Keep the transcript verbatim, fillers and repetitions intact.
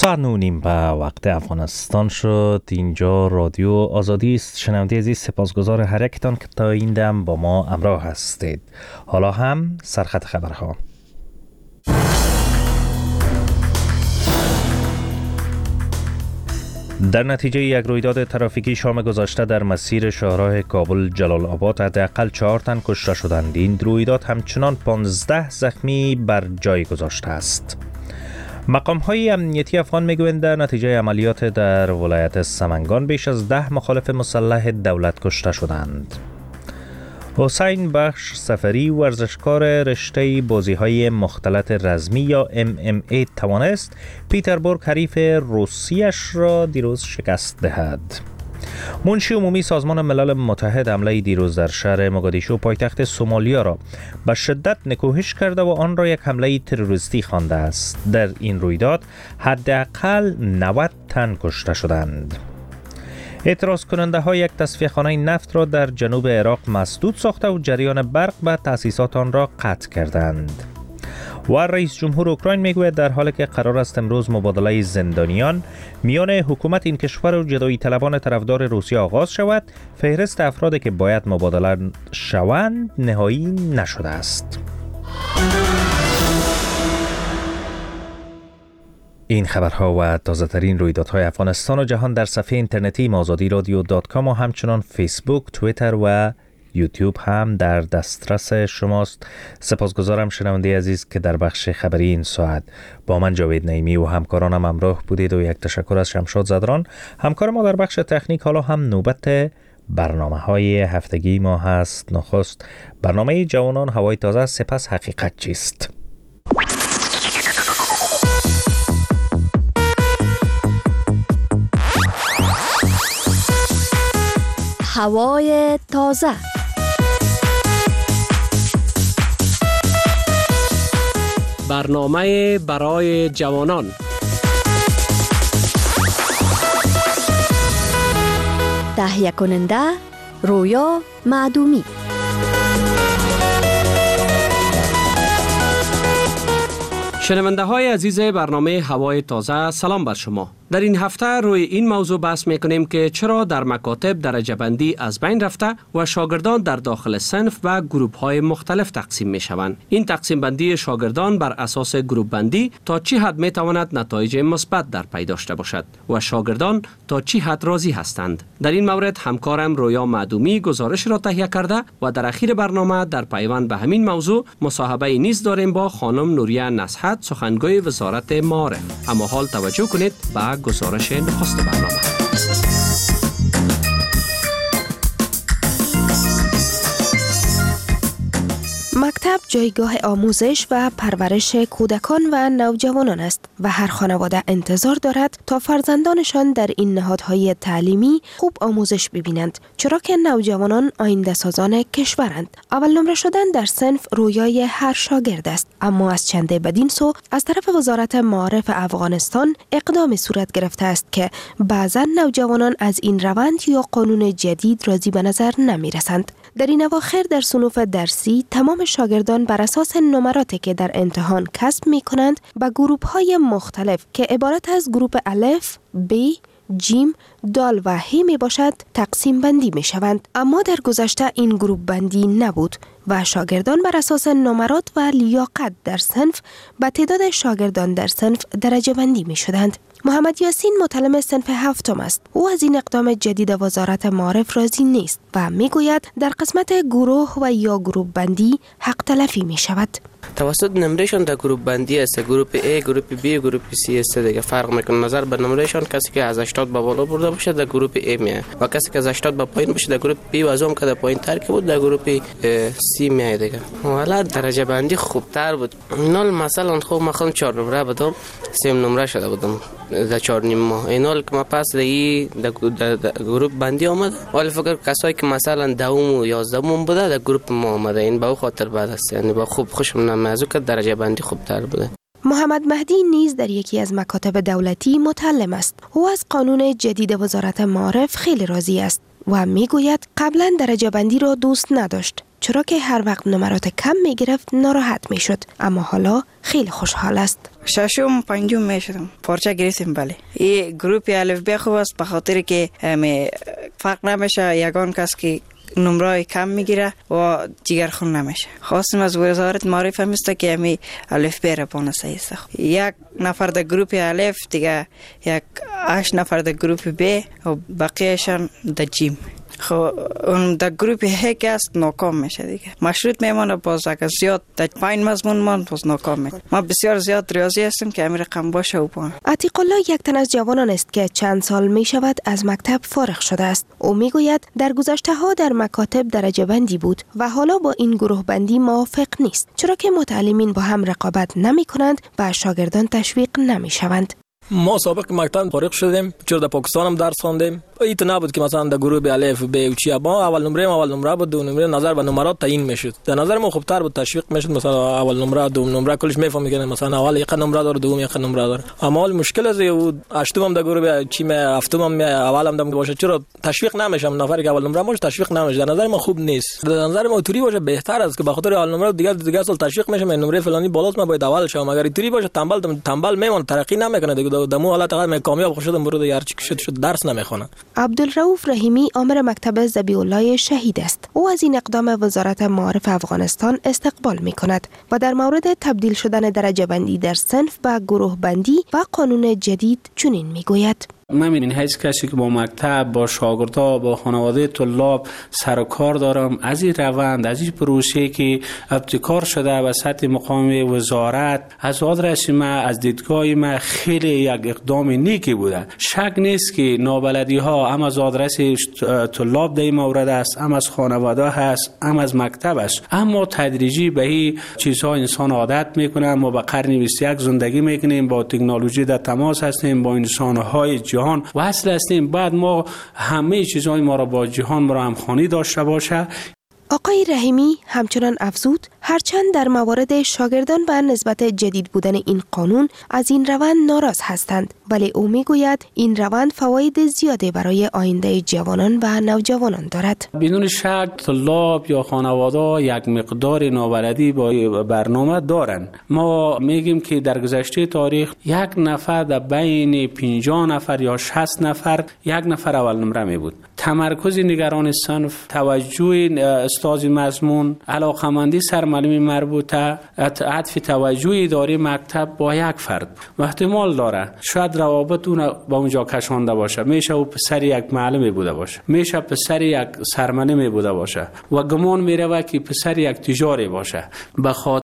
ساعت نو نیم به وقت افغانستان شد. اینجا رادیو آزادی است. شنونده عزیز، سپاسگزار هر یکتان که تا این دم با ما همراه هستید. حالا هم سرخط خبرها. در نتیجه یک رویداد ترافیکی شام گذشته در مسیر شاهراه کابل جلال آباد حداقل چهار تن کشته شدند. این رویداد همچنان پانزده زخمی بر جای گذاشته است. مقام‌های امنیتی افغان میگویند در نتیجه عملیات در ولایت سمنگان بیش از ده مخالف مسلح دولت کشته شدند. حسین بخش سفری، ورزشکار رشته بازی‌های مختلط رزمی یا ام ام ای توانست پیتربورگ حریف روسیش را دیروز شکست دهد. منشی عمومی سازمان ملل متحد حمله دیروز در شهر موگادیشو پایتخت سومالیا را به شدت نکوهش کرده و آن را یک حمله تروریستی خوانده است. در این رویداد حداقل نود تن کشته شدند. اعتراض کننده ها یک تصفیه خانه نفت را در جنوب عراق مسدود ساخته و جریان برق به تأسیسات آن را قطع کردند. و رئیس جمهور اوکراین میگوید در حالی که قرار است امروز مبادله زندانیان میان حکومت این کشور و جدایی طلبان طرفدار روسیه آغاز شود، فهرست افرادی که باید مبادله شوند نهایی نشده است. این خبرها و تازه ترین رویدادهای افغانستان و جهان در صفحه اینترنتی آزادی رادیو دات کام و همچنان فیسبوک، توییتر و یوتیوب هم در دسترس شماست. سپاسگزارم شنونده عزیز که در بخش خبری این ساعت با من جاوید نعیمی و همکارانم همراه بودید و یک تشکر از شمشاد زدران همکار ما در بخش تکنیک. حالا هم نوبت برنامه های هفتگی ما هست. نخست برنامه جوانان هوای تازه، سپس حقیقت چیست. هوای تازه. برنامه برای جوانان. تهیه کننده رویا معدومی. شنونده های عزیز برنامه هوای تازه، سلام بر شما. در این هفته روی این موضوع بحث میکنیم که چرا در مکاتب درجه بندی از بین رفته و شاگردان در داخل صنف و گروپ های مختلف تقسیم می شوند. این تقسیم بندی شاگردان بر اساس گروپ بندی تا چی حد می تواند نتایج مثبت در پی داشته باشد و شاگردان تا چی حد راضی هستند. در این مورد همکارم رویا معدومی گزارش را تهیه کرده و در اخیر برنامه در پیوند به همین موضوع مصاحبه نیز داریم با خانم نوریه نصحت، سخنگوی وزارت معارف. اما حال توجه کنید به گزارش نخست برنامه. مکتب جایگاه آموزش و پرورش کودکان و نوجوانان است و هر خانواده انتظار دارد تا فرزندانشان در این نهادهای تعلیمی خوب آموزش ببینند، چرا که نوجوانان آینده سازان کشورند. اول نمره شدن در صنف رویای هر شاگرد است، اما از چنده بدین سو از طرف وزارت معارف افغانستان اقدام صورت گرفته است که بعضا نوجوانان از این روند یا قانون جدید راضی به نظر نمی رسند. در این اواخر در صنوف درسی تمام شاگردان بر اساس نمراتی که در امتحان کسب می کنند به گروپ های مختلف که عبارت از گروپ الف، ب، جیم، دال و هی می باشد تقسیم بندی می شوند. اما در گذشته این گروپ بندی نبود و شاگردان بر اساس نمرات و لیاقت در صنف به تعداد شاگردان در صنف درجه بندی می شدند. محمد یاسین متعلم صنف هفتم است. او از این اقدام جدید وزارت معارف راضی نیست و میگوید در قسمت گروه و یا گروپ بندی حق تلفی می شود. توسط نمرهشان در گروپ بندی است. گروپ A، گروپ B، گروپ C است دیگه. فرق میکنه نظر به نمرهشان. کسی که از هشتاد به بالا برده باشه در گروپ A میاد و کسی که از هشتاد به پایین باشه در گروپ B و از اون که در پایین تر که بود در گروپ C میاد دیگه. حالا درجه بندی خوبتر بود. نال مثلا خوب من خودم چهار نمره بودم، سه نمره شده بودم در چهار نیم ماه. اینال که ما پس در در گروپ بندی آمد، ولی فکر کسایی که مثلا دوم و یازدهم بوده در گروپ ما آمده. این به خاطر بعد است، یعنی با خوب خوشم نمیاد که درجه بندی خوبتر بوده. محمد مهدی نیز در یکی از مکاتب دولتی متعلم است. او از قانون جدید وزارت معارف خیلی راضی است و میگوید قبلا درجه بندی را دوست نداشت، چرا که هر وقت نمرات کم می گرفت ناراحت می شد، اما حالا خیلی خوشحال است. ششم پنجم می شدم پارچه گرفتیم. بله این گروپ الف ب خوب است به خاطر که فرق نمیشه، یگان کس که نمره کم میگیره و دیگر خون نمیشه. خواستم از وزارت معرفی میسته که امی الف ب را بانسته است. یک نفر در گروپ الف دیگه یک هشت نفر در گروپ ب و بقیهشان در جیم. خب اون در گروپ هک است ناکام میشه دیگه. مشروط میمانه باز اگر زیاد در پایین مضمون مان باز ناکام میشه. ما بسیار زیاد ریاضی هستیم که امیر رقم باشه و پایین. عتیق الله یک تن از جوانان است که چند سال می شود از مکتب فارغ شده است. او میگوید در گذشته ها در مکاتب درجه بندی بود و حالا با این گروه بندی موافق نیست، چرا که متعلمین با هم رقابت نمی کنند و شاگردان تشویق نمی شوند. ما سابق مکتب فارغ شدیم، چرا در پاکستان هم درس خواندیم. ایت نبود که مثلا در گروه الف ب و چی با اول نمره اول نمره بود، دو نمره نظر به نمرات تعیین میشد. در نظر ما خوبتر بود، تشویق میشد. مثلا اول نمره دوم نمره کلش میفهمی که مثلا اول یک نمره داره دوم یک نمره داره. اما مشکل از او هشتم هم در گروه چی می هفتم هم اول هم دم باشه، چرا تشویق نمیشم؟ نفری که اول نمره باشه تشویق نمیشه. در نظر ما خوب نیست. در نظر ما توری باشه بهتر است که به خاطر اول نمره دیگه دیگه سال تشویق میشه. نمره فلانی بالاست ما باید اول شوم. اگر توری باشه تنبل تنبل میمونه، ترقی نمیکنه دیگه. دمو حالت قدم کامیاب شدم برو دیگه هر چی شد شد درس نمیخونه. عبدالرؤوف رحیمی آمر مکتب ذبیح الله شهید است. او از این اقدام وزارت معارف افغانستان استقبال می کند و در مورد تبدیل شدن درجه بندی در صنف به گروه بندی و قانون جدید چنین می گوید: من این هیچ کسی که با مکتب، با شاگردها، با خانواده طلاب سر و کار دارم، از این روند، از این پروسه که ابتکار شده و سطح مقام وزارت، از آدرس ما، از دیدگاه ما خیلی یک اقدام نیکی بوده. شک نیست که نابلدی ها هم از آدرس طلاب در این مورد است، هم از خانواده هست، هم از مکتب است. اما تدریجی به این چیزها انسان عادت میکنه. ما به قرن بیست و یک زندگی میکنیم، با تکنولوژی در تماس هستیم، با انسان‌های جهان وصل هستیم. بعد ما همه چیزهای ما را با جهان ما را همخوانی داشته باشه. آقای رحیمی همچنان افزود هرچند در موارد شاگردان و نسبت جدید بودن این قانون از این روند ناراض هستند، ولی او میگوید این روند فواید زیاده برای آینده جوانان و نوجوانان دارد. بدون شک طلاب یا خانواده یک مقدار نابلدی با برنامه دارند. ما میگیم که در گذشته تاریخ یک نفر در بین پنجاه نفر یا شصت نفر یک نفر اول نمره می بود. تمرکز نگران صنف، توجه استاد مضمون، علاقمندی سرمعلم مربوطه، عطف توجه اداره مکتب با یک فرد و احتمال داره شاید روابط اون با اونجا کشانده باشه. میشه او پسر یک معلم بوده باشه، میشه پسر یک سرمعلم بوده باشه و گمان میره که پسر یک تجاری باشه. به